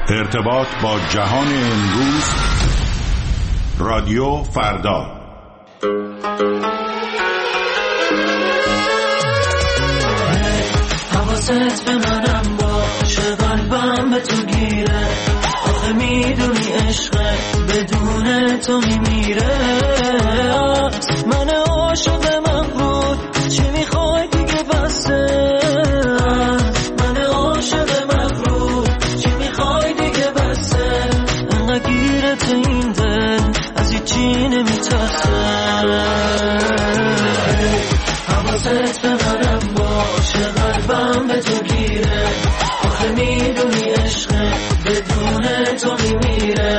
ارتباط با جهان امروز، رادیو فردا. حواست به منم باشه، قلبم به تو گیره، آخه میدونی عشقه بدون تو میمیره. من عاشق مغرور، چی میخوای دیگه بسه؟ من عاشق مغرور، چی میخوای دیگه بسه؟ انقدر گیرت این دل از هیچی نمیترسه. حواست به منم باشه، قلبم به تو گیره، آخه میدونی عشقه بدون تو میمیره.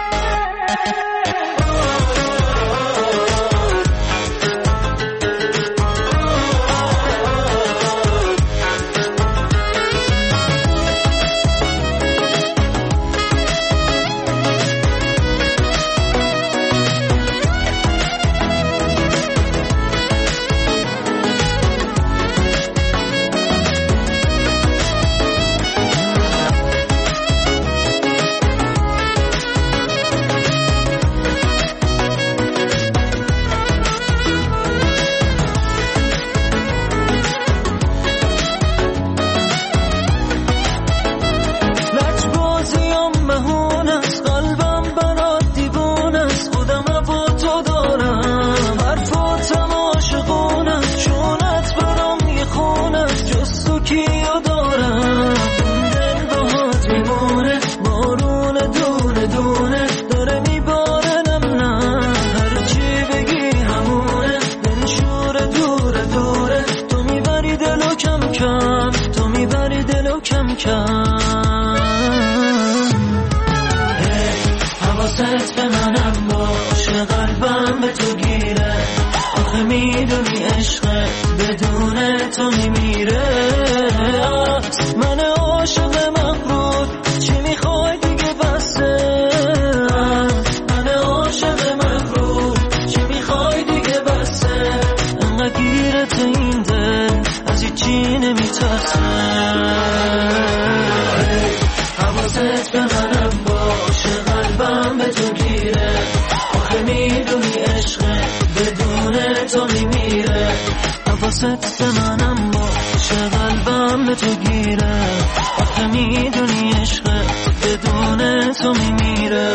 حواست به منم باشه، قلبم به تو گیره، آخه میدونی عشقه بدون تو میمیره. من عاشق مغرور، چی میخوای دیگه بسه؟ من عاشق مغرور، چی میخوای دیگه بسه؟ انقدر گیرت این دل از هیچی نمیترسه. حواست به منم باشه، قلبم به تو گیره، آخه میدونی عشقه بدون تو میمیره. حواست به منم باشه، قلبم به تو گیره، آخه میدونی عشقه بدون تو میمیره.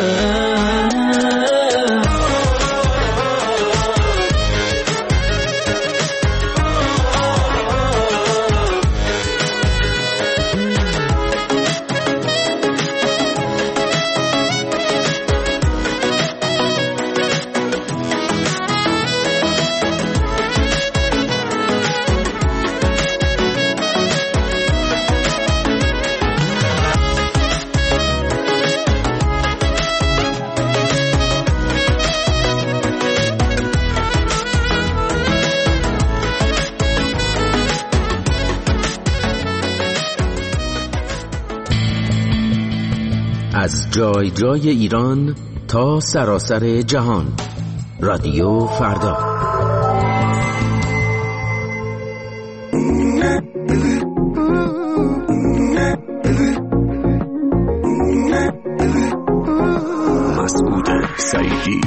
از جای جای ایران تا سراسر جهان، رادیو فردا. مسعود سعیدی.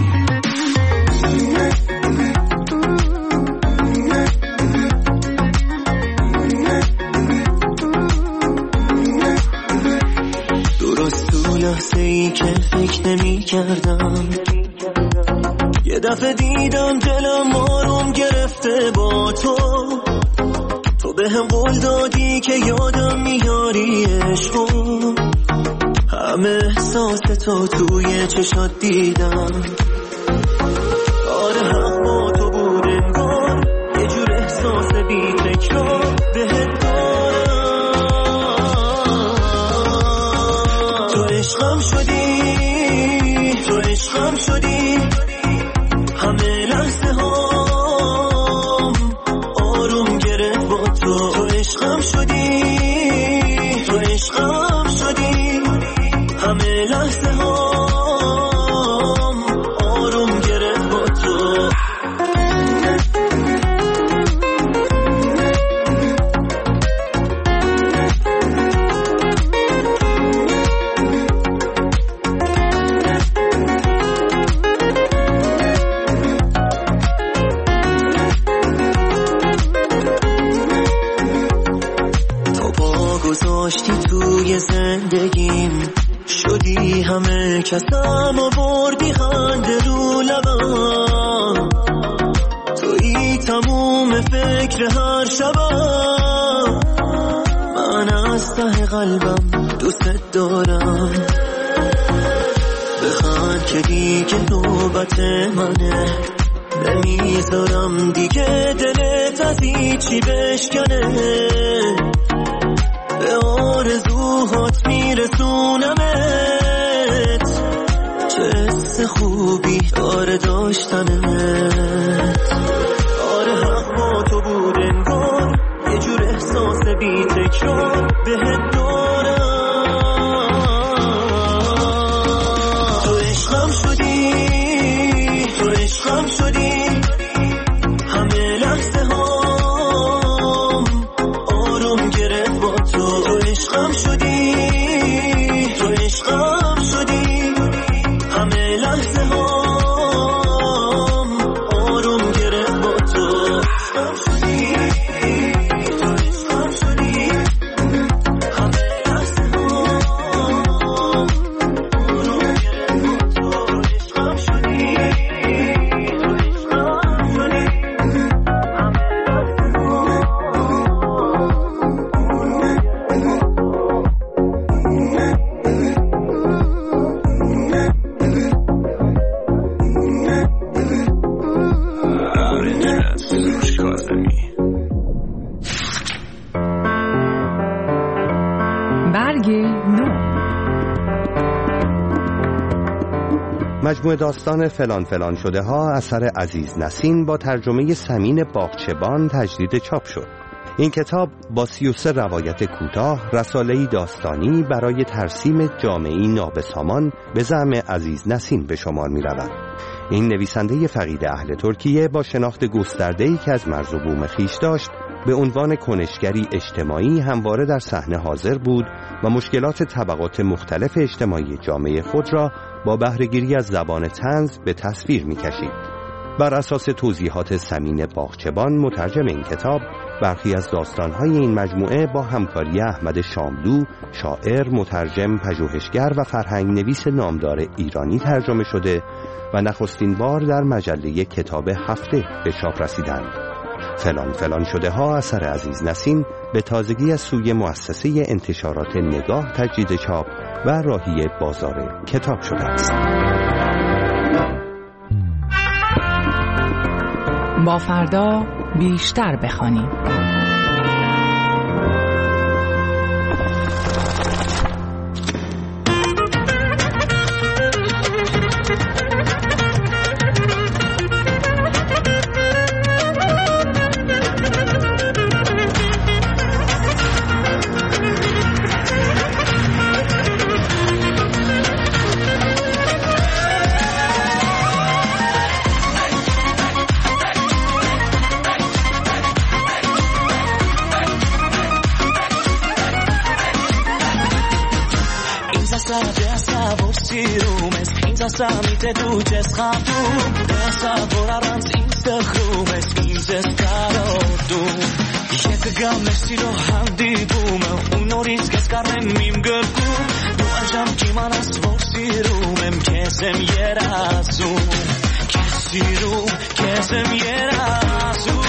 لحظه‌ای که فکر نمی کردم، یه دفعه دیدم دلم آروم گرفته با تو. تو به هم قول دادی که یادم میاری عشقو، همه احساس تو توی چشات دیدم. آره حق با تو بود انگار، یه جور احساس بی تکرار بهت دارم. عشقم شدی، تو عشقم شدی، همه لحظه هم آروم گرفت با تو. تو عشقم شدی، تو عشقم شدی، همه لحظه هم آروم گرفت با تو. توی زندگیم شدی همه کسم و بردی خنده رو لبم، توی تموم فکر هر شبم، من از ته قلبم دوست دارم. بخند که دیگه نوبت منه، نمیذارم دیگه دلت از هیچی بشکنه، به آرزوهات میرسونمت، چه حس خوبی داره داشتنت. آره حق با تو بود انگار، یه جور احساس بی تکرار بهت دارم. تو عشقم شدی، تو عشقم شدی، همه لحظه هام آروم گرفت با تو. تو عشقم شدی، تو عشقم شدی، همه لحظه هام آروم گرفت با تو. عشقم شدی، تو عشقم شدی، همه لحظه هام آروم گرفت با تو. عشقم شدی، تو عشقم شدی، همه برگ نو. مجموعه داستان فلان فلان شده ها اثر عزیز نسین با ترجمه سمین باغچبان تجدید چاپ شد. این کتاب با 33 روایت کوتاه رساله‌ای داستانی برای ترسیم جامعه‌ای نابسامان به زعم عزیز نسین به شمار می رود. این نویسنده فقید اهل ترکیه با شناخت گسترده‌ای که از مرز و بوم خویش داشت، به عنوان کنشگری اجتماعی همواره در صحنه حاضر بود و مشکلات طبقات مختلف اجتماعی جامعه خود را با بهره‌گیری از زبان طنز به تصویر می‌کشید. بر اساس توضیحات سمین باغچبان مترجم این کتاب، برخی از داستان‌های این مجموعه با همکاری احمد شاملو، شاعر، مترجم، پژوهشگر و فرهنگ نویس نامدار ایرانی ترجمه شده و نخستین بار در مجله کتاب هفته به چاپ رسیدند. فلان فلان شده ها اثر عزیز نسین به تازگی از سوی مؤسسه انتشارات نگاه تجدید چاپ و راهی بازار کتاب شده است. با فردا بیشتر بخوانیم. Samite duces khaftum Asa vorarans instakhrumes Inzes karotum Yekgam nesilo handibum Unoris geskarem mim gerkum Du anjam kimanas vorsirumem Kesem yerasum Kesirum kesem yerasum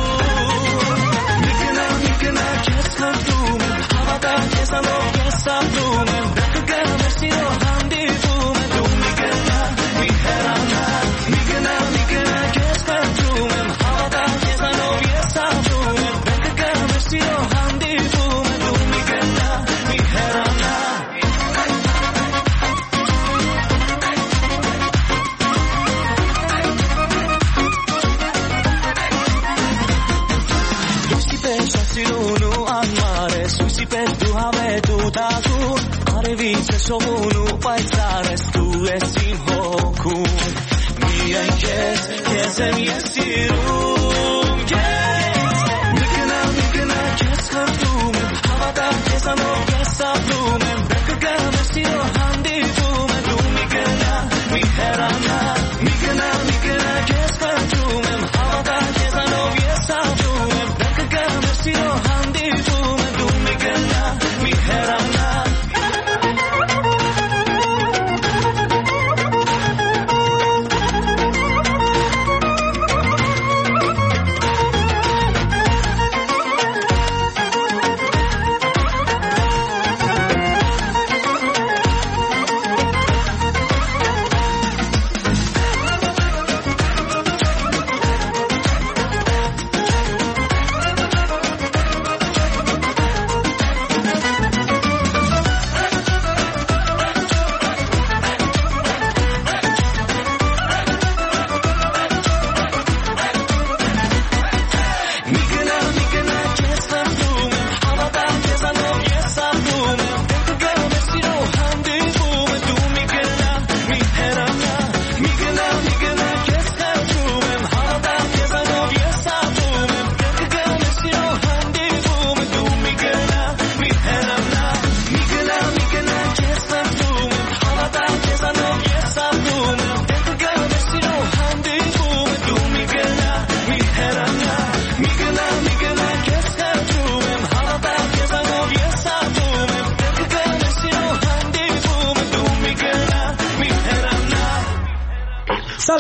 Mikna kes khaftum Havada kesalo kesaftum Yekgam nesilo handibum Sovunu paisares tu esim hoku Mien kesem yesirum Mikna kes khaftum Havada kesano kesaftum Bekgam esiro handifum Du mikna miherana Mikna kes khaftum Havada kesano kesaftum Bekgam esiro handifum Du mikna miherana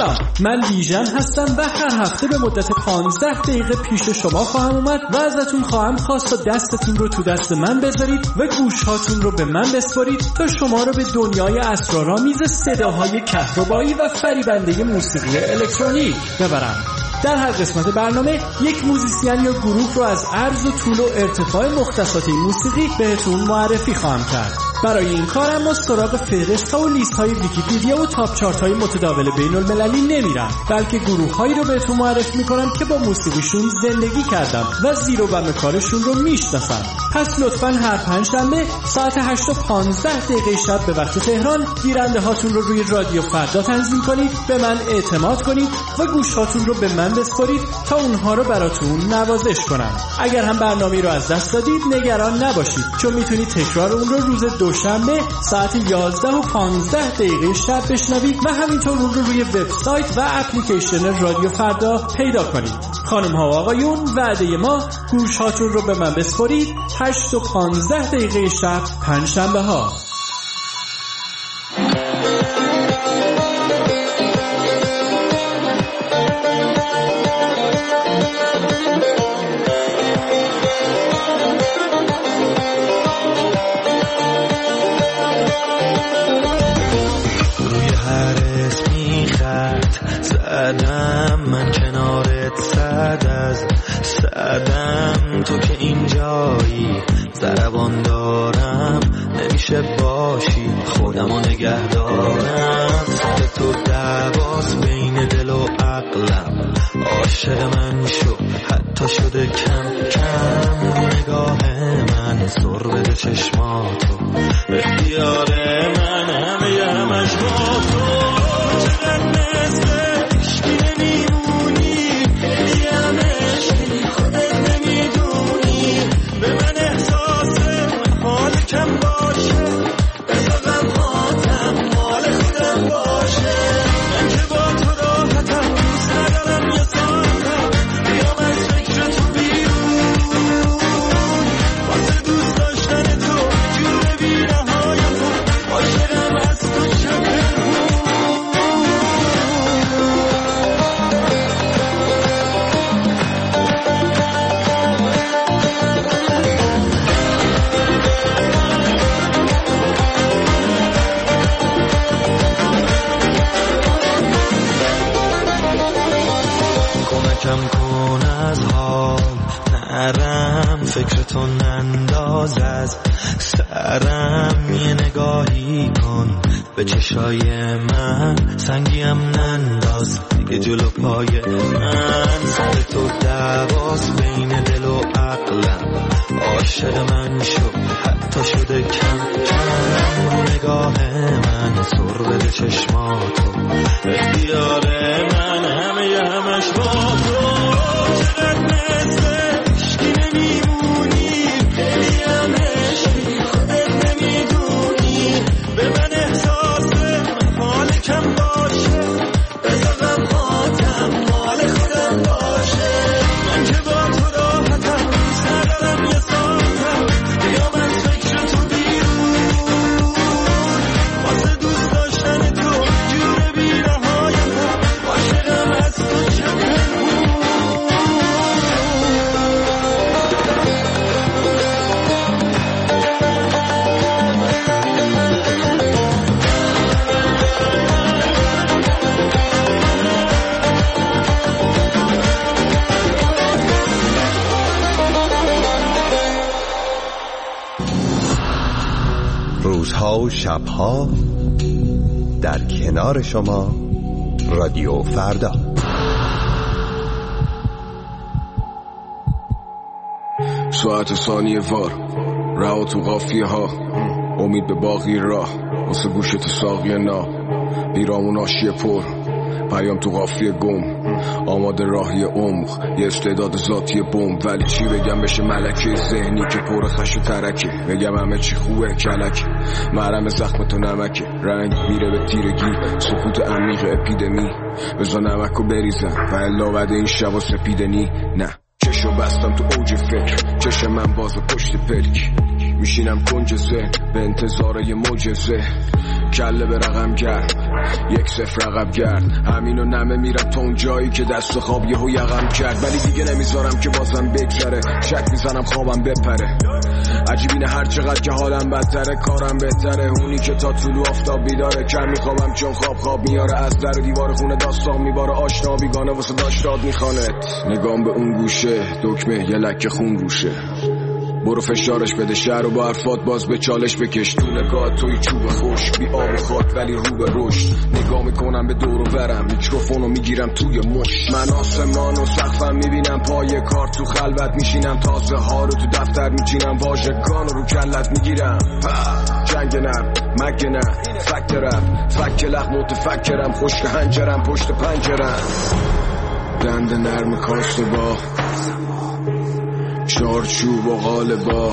سلام، من بیژن هستم و هر هفته به مدت 15 دقیقه پیش شما خواهم اومد و ازتون خواهم خواست تا دستتون رو تو دست من بذارید و گوشهاتون رو به من بسپارید تا شما رو به دنیای اسرارآمیز صداهای کهربایی و فریبنده موسیقی الکترونیک ببرم. در هر قسمت برنامه یک موزیسین یا گروه رو از عرض و طول و ارتفاع مختصات این موسیقی بهتون معرفی خواهم کرد. برای این کار اما سراغ فهرست ها و لیست های ویکی‌پدیا و تاپ چارت های متداول بین المللی نمیرم، بلکه گروه هایی رو بهتون معرفی میکنم که با موسیقیشون زندگی کردم و زیر و بم کارشون رو میشناسم. پس لطفاً هر پنجشنبه ساعت 8:15 شب به وقت تهران گیرنده هاتون رو روی رادیو فردا تنظیم کنید، به من اعتماد کنید و گوش هاتون رو به من بسپارید تا اونها رو براتون نوازش کنم. اگر هم برنامه رو از دست دادید نگران نباشید، چون میتونید تکرار اون رو روز دوشنبه ساعت 11:15 شب بشنوید و همینطور اون رو روی وبسایت و اپلیکیشن رادیو فردا پیدا کنید. خانم ها و آقایون، وعده ما گوش هاتون رو به من بسپارید 8:15 شب پنجشنبه ها. من کنارت صدم تو که اینجایی ضربان دارم نمیشه باشی خودمو نگه دارم صد تو دواس بین دل و عقلم عاشق من شو حتی شده کم کم نگاه من سر بده چشماتو اختیار من همش با تو چقدر مثل فکرتو ننداز از سرم یه نگاهی کن به چشای من سنگیم ننداز دیگه جلو پای من سر تو دواس بین دل و عقلم عاشق من شو حتی شده کم کم نگاه من سر بده چشماتو اختیار من همش با تو چقدر مثل روزها و شبها در کنار شما رادیو فردا. ساعت ثانیه وار رها تو قافیه ها، امید به باقی راه واسه گوشت ساقیه نا، پیرامون آشیه پر پیام تو قافیه گم، آماده راهی عمق یه استعداد ذاتی بوم. ولی چی بگم بشه ملکه ذهنی که پر خش و ترکه، بگم همه چی خوبه کلک مرهم زخم تو نمکه، رنگ میره به تیرگی سکوت عمیق اپیدمی، بزا نمکو بریزم و الا بعد این شب و سپیدنی. نه چشو بستم تو اوج فکر، چشم من باز به پشت پلک، میشینم کنج ذهن به انتظار یه معجزه، کله به رقم گرد 1-0 عقب گرد، همینو نمه میرم تا اون جایی که دست خواب یهو یقم کرد. ولی دیگه نمیذارم که بازم بگذره، شک میزنم خوابم بپره. عجیبینه هر چقدر که حالم بدتره کارم بهتره. اونی که تا طلوع آفتاب بیداره، کم میخوابم چون خواب میاره. از در دیوار خونه داستان میباره، آشنا بیگانه واسه داشتاد میخوانه. نگام به اون گوشه دکمه یه لکه خون روشه، برو فشارش بده شهر رو با حرفات باز به چالش بکش. تو نگاه توی چوب خوش بی آب و خاک ولی رو به رشد. نگاه میکنم به دور و برم، میکروفونو میگیرم توی مش. من آسمان و سقفم میبینم، پای کار تو خلوت میشینم. تازه ها رو تو دفتر میچینم، واژگان رو کلت میگیرم. جنگ نرم مگه نه فکرم، فک لخ متفکرم. خشک هنجرم پشت پنجرم، دند نرم کاسه با چارچوب و غالبا،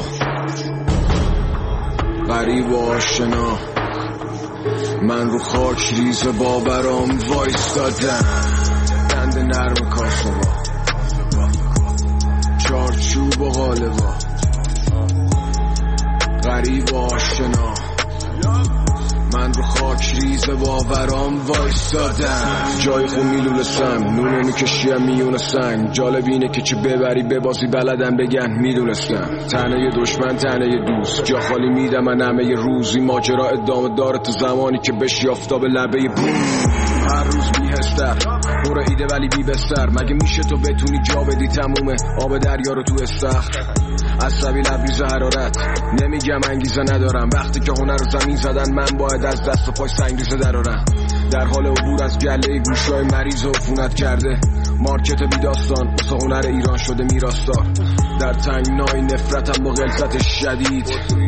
غریب و آشنا. من رو خاک ریز باورام وایستادم، دند نرم کاسه با چارچوب و غالبا، غریب و آشنا. من رو خاک ریز باورام وایستادم، جای خون میلولستم، نونه میکشیم میون سنگ. جالب اینه که چه ببری ببازی بلدم بگن میدونستم. تنه دشمن تنه دوست، جا خالی میدم من همه روزی. ماجرا ادامه داره تا زمانی که بشی آفتاب لبه بوم. هر روز بیهستر پر ایده ولی بی بستر. مگه میشه تو بتونی جا بدی تمومه آب دریا رو تو استخر؟ عصبی لبریز حرارت، نمیگم انگیزه ندارم. وقتی که هنر رو زمین زدن، من باید از دست و پای سنگریزه درارم. در حال عبور از گله گوشای مریض و عفونت کرده. مارکت بی داستان واسه هنر ایران شده میراثدار. در تنگنای نفرتم با غلظت شدید،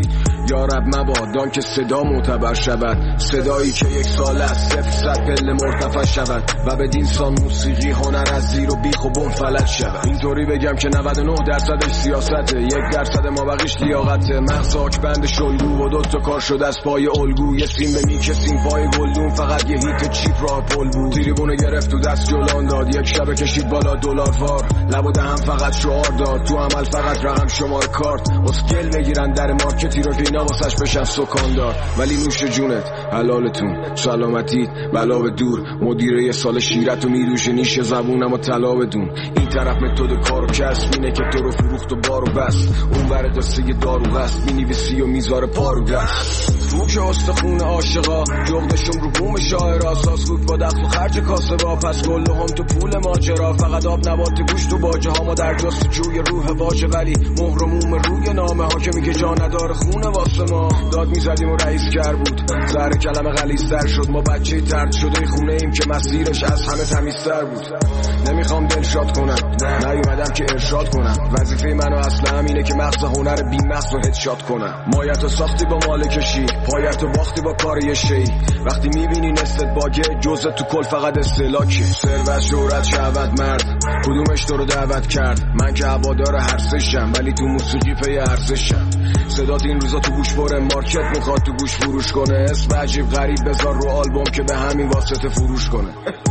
یا رب مبادا که صدا معتبر شود. صدایی که 1 سال از 0 پله مرتفع شود و به دینسان موسیقی هنر از زیر و بیخ و بم فلج شود. اینطوری بگم که 99% سیاسته، 1% ما بقیش لیاقته. مغز آکبند شلگو و 2 کار شده از پای الگو. یه سیم به میکسیم پای گلدون، فقط یه هیت چیپ راه پل بود. تریبونه گرفت تو دست جلان داد، یک شب کشید بالا $. لب و دهم فقط شعار داد، تو عمل فقط رقم شمار کارت. اسکل میگیرن در مارکتی رو که اینا واسش بشن سکاندار. ولی نوش جونت حلالتون سلامتیت بلا به دور. مدیره 1 سال شیرت و میروش نیش زبونم و طلا بدون. این طرف متد کار و کسب اینه که تو رو فروخت و بارو بست. اون بر دسته دارو هست، مینویسی و میذاره پارو دست. تو که استخون عاشقا جغدشون رو بوم شاعر. اساس بود با دخل و خرج کاسه با، پس گله هم تو پول ماجرا. فقط آب نبات گوشت تو باجه ها، ما در جستجوی روح واژه. ولی مهر و موم روی نامه ها که میگه جا نداره خونه واسه ما. داد میزدیم و رئیس کر بود، زهر کلمه غلیظ‌تر شد. ما بچه طرد شده خونه ایم که مسیرش از همه تمیزتر بود. نمیخوام دلشاد کنم، نیومدم که ارشاد کنم. وظیفه منو اصلا همینه که مغز هنر بی مغز رو هدشات کنم. مایتو ساختی با مالکشی، پایتو باختی با کار یه شی. وقتی میبینی نستت باگه، جزء تو کل فقط استهلاکه. ثروت شهرت شهوت مرد، کدومش تو رو دعوت کرد؟ من که هوادار هر سشم، ولی تو موسیقی پی ارزشم. صدات این روزا تو گوش بره، مارکت میخواد تو گوش فروش کنه. اسم عجیب غریب بذار رو آلبوم که به همین واسطه فروش کنه.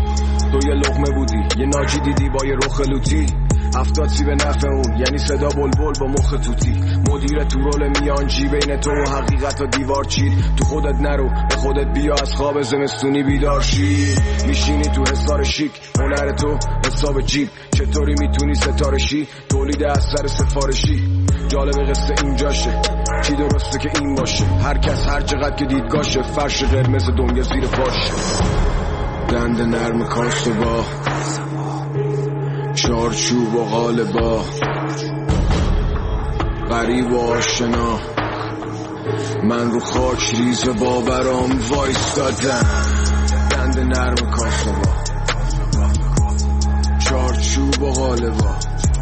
تو یه لقمه بودی، یه ناجی دیدی با یه رخ لوتی. 70 سی به نفع اون، یعنی صدا بلبل با مخ توتی. مدیر تو رول میانجی، بین تو و حقیقت و دیوار چید. تو خودت نرو، به خودت بیا، از خواب زمستونی بیدار شی. میشینی تو حصار شیک، هنر تو حساب جیب. چطوری میتونی ستاره شی؟ تولید اثر سفارشی. جالب قصه اینجاشه، چی درسته که این باشه؟ هر کس هر چقدر که دیدگاشه، فرش قرمز دنیا زیر پاشه. دند نرم کاسه با چارچوب و غالبا، غریب و آشنا. من رو خاک ریز باورام وایستادم، دند نرم کاسه با چارچوب و غالبا،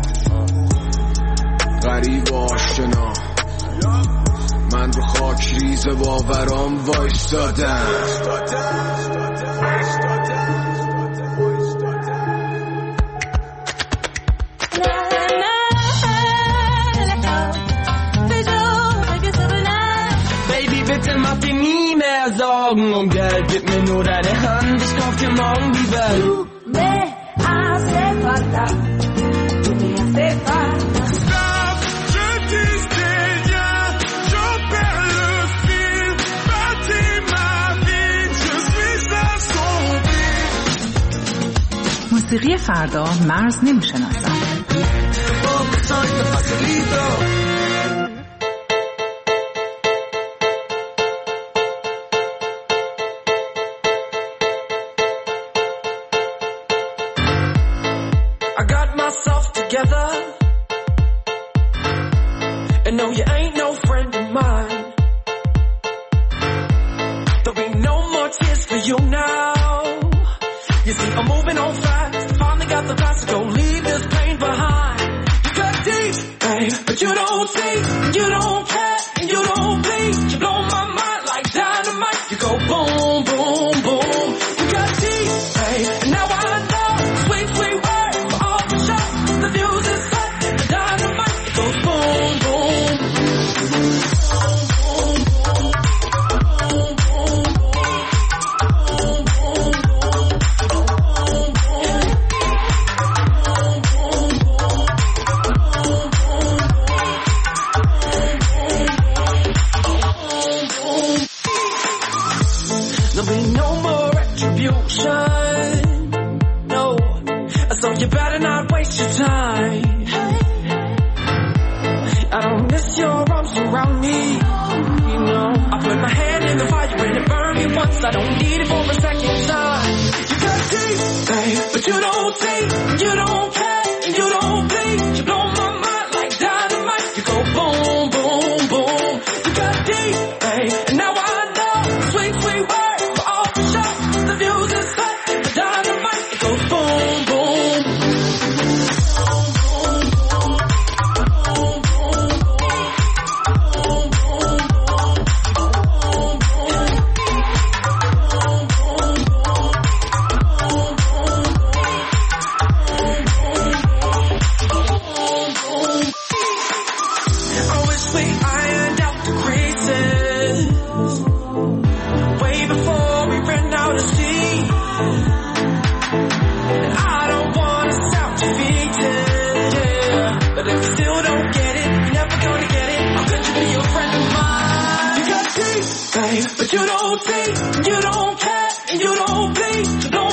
غریب و آشنا. من رو خاک ریز باورام وایستادم. Sorgen um Geld, gib mir nur deine Hand, ich kauf dir morgen die Welt. Du me hace falta, du me hace falta. Stop, je disais, yo موسیقی فردا مرز نمی‌شناسد. I got myself together, and no, you ain't no friend of mine. There'll be no more tears for you now. You see, I'm moving on fast. Finally got the guts to go leave this pain behind. You got deep, babe, but you don't see, you don't care, and you don't bleed. You blow my mind like dynamite. You go boom, boom, boom. You got deep, babe, and now I know. Sweet, sweet word for all the shots. The fuse is set, the dynamite. It goes boom, boom. There'll be no more retribution. No, so you better not waste your time. I don't miss your arms around me. You know, I put my hand in the fire when it burned me once. I don't need it for a second time. You got deep, babe, but you don't see, you don't care, and you don't bleed. You blow my mind like dynamite. You go boom, boom, boom. You got deep, babe, and now I know. Sweet, sweet word for all the shots. The fuse is set, the dynamite. It goes boom, boom. I wish we ironed out the creases way before we ran out of steam. And I don't wanna sound defeated, yeah. But if you still don't get it, you're never gonna get it. How could you be a friend of mine? You got deep, babe, but you don't see, you don't care, and you don't bleed. You don't